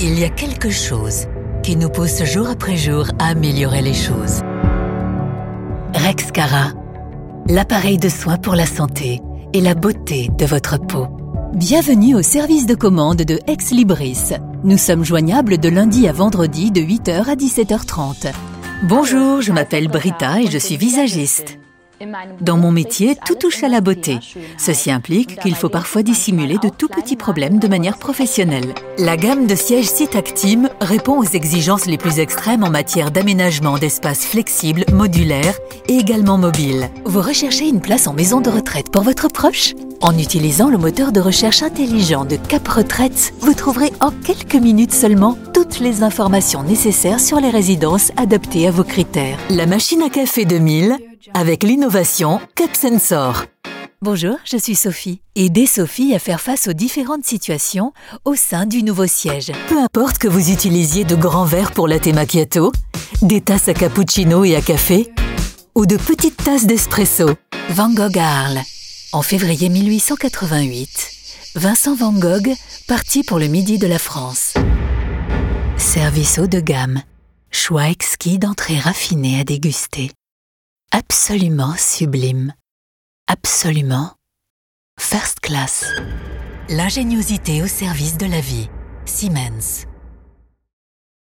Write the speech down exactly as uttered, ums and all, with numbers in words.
Il y a quelque chose qui nous pousse jour après jour à améliorer les choses. Rexcara, l'appareil de soin pour la santé et la beauté de votre peau. Bienvenue au service de commande de Ex Libris. Nous sommes joignables de lundi à vendredi de huit heures à dix-sept heures trente. Bonjour, je m'appelle Britta et je suis visagiste. Dans mon métier, tout touche à la beauté. Ceci implique qu'il faut parfois dissimuler de tout petits problèmes de manière professionnelle. La gamme de sièges Citactim répond aux exigences les plus extrêmes en matière d'aménagement d'espaces flexibles, modulaires et également mobiles. Vous recherchez une place en maison de retraite pour votre proche ? En utilisant le moteur de recherche intelligent de Cap Retraite, vous trouverez en quelques minutes seulement toutes les informations nécessaires sur les résidences adaptées à vos critères. La machine à café deux mille avec l'innovation CapSensor. Bonjour, je suis Sophie. Aidez Sophie à faire face aux différentes situations au sein du nouveau siège. Peu importe que vous utilisiez de grands verres pour latte macchiato, des tasses à cappuccino et à café, ou de petites tasses d'espresso. Van Gogh à Arles. En février mille huit cent quatre-vingt-huit, Vincent Van Gogh partit pour le midi de la France. Service haut de gamme, choix exquis d'entrées raffinées à déguster. Absolument sublime. Absolument first class. L'ingéniosité au service de la vie. Siemens.